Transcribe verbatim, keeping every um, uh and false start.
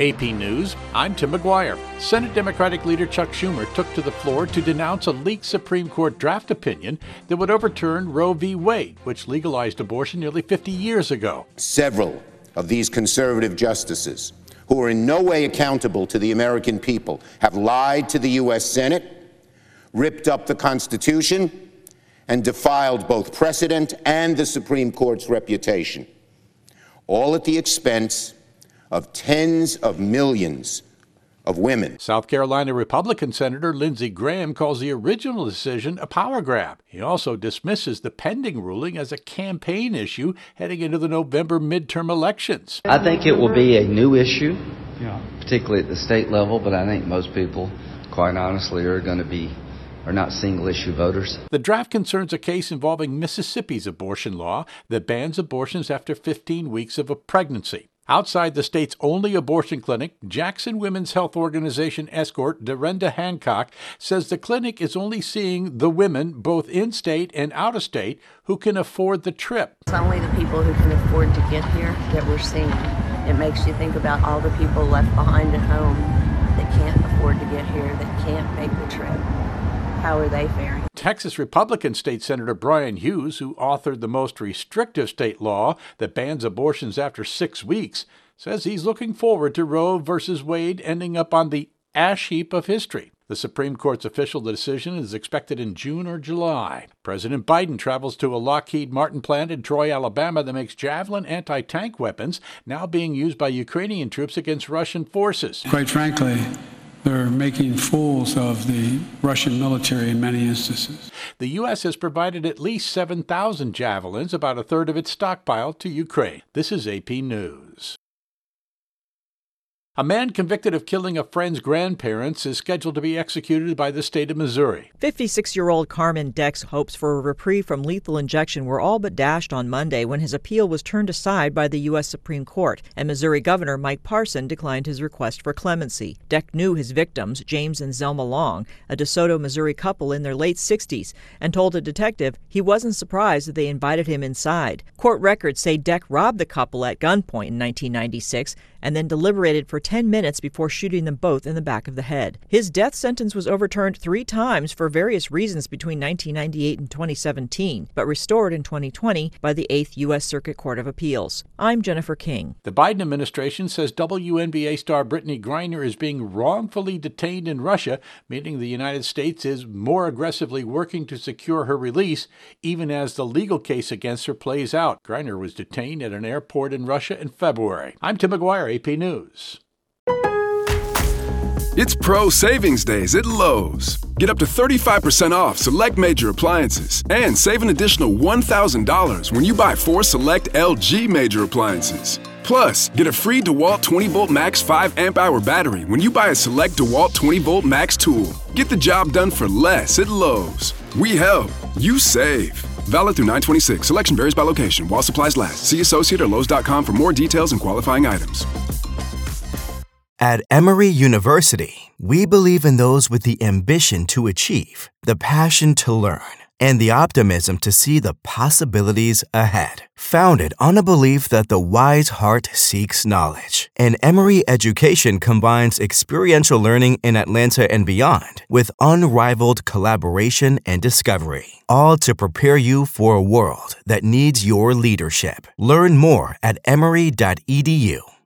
A P News, I'm Tim McGuire. Senate Democratic leader Chuck Schumer took to the floor to denounce a leaked Supreme Court draft opinion that would overturn Roe v. Wade, which legalized abortion nearly fifty years ago. Several of these conservative justices, who are in no way accountable to the American people, have lied to the U S Senate, ripped up the Constitution, and defiled both precedent and the Supreme Court's reputation, all at the expense of tens of millions of women. South Carolina Republican Senator Lindsey Graham calls the original decision a power grab. He also dismisses the pending ruling as a campaign issue heading into the November midterm elections. I think it will be a new issue, particularly at the state level, but I think most people, quite honestly, are going to be are not single-issue voters. The draft concerns a case involving Mississippi's abortion law that bans abortions after fifteen weeks of a pregnancy. Outside the state's only abortion clinic, Jackson Women's Health Organization escort Dorinda Hancock says the clinic is only seeing the women, both in-state and out-of-state, who can afford the trip. It's only the people who can afford to get here that we're seeing. It makes you think about all the people left behind at home that can't afford to get here, that can't make the trip. How are they faring? Texas Republican State Senator Brian Hughes, who authored the most restrictive state law that bans abortions after six weeks, says he's looking forward to Roe versus Wade ending up on the ash heap of history. The Supreme Court's official decision is expected in June or July. President Biden travels to a Lockheed Martin plant in Troy, Alabama that makes Javelin anti-tank weapons now being used by Ukrainian troops against Russian forces. Quite frankly, they're making fools of the Russian military in many instances. The U S has provided at least seven thousand Javelins, about a third of its stockpile, to Ukraine. This is A P News. A man convicted of killing a friend's grandparents is scheduled to be executed by the state of Missouri. fifty-six-year-old Carmen Dex hopes for a reprieve from lethal injection were all but dashed on Monday when his appeal was turned aside by the U S Supreme Court, and Missouri Governor Mike Parson declined his request for clemency. Dex knew his victims, James and Zelma Long, a DeSoto, Missouri couple in their late sixties, and told a detective he wasn't surprised that they invited him inside. Court records say Dex robbed the couple at gunpoint in nineteen ninety-six and then deliberated for ten minutes before shooting them both in the back of the head. His death sentence was overturned three times for various reasons between nineteen ninety-eight and twenty seventeen, but restored in twenty twenty by the Eighth U S Circuit Court of Appeals. I'm Jennifer King. The Biden administration says W N B A star Brittany Griner is being wrongfully detained in Russia, meaning the United States is more aggressively working to secure her release, even as the legal case against her plays out. Griner was detained at an airport in Russia in February. I'm Tim McGuire, A P News. It's Pro Savings Days at Lowe's. Get up to thirty-five percent off select major appliances and save an additional one thousand dollars when you buy four select L G major appliances. Plus, get a free DeWalt twenty volt Max five amp hour battery when you buy a select DeWalt twenty volt Max tool. Get the job done for less at Lowe's. We help, you save. Valid through nine twenty-six. Selection varies by location while supplies last. See associate or Lowe's dot com for more details and qualifying items. At Emory University, we believe in those with the ambition to achieve, the passion to learn, and the optimism to see the possibilities ahead. Founded on a belief that the wise heart seeks knowledge, and Emory education combines experiential learning in Atlanta and beyond with unrivaled collaboration and discovery, all to prepare you for a world that needs your leadership. Learn more at emory dot e d u.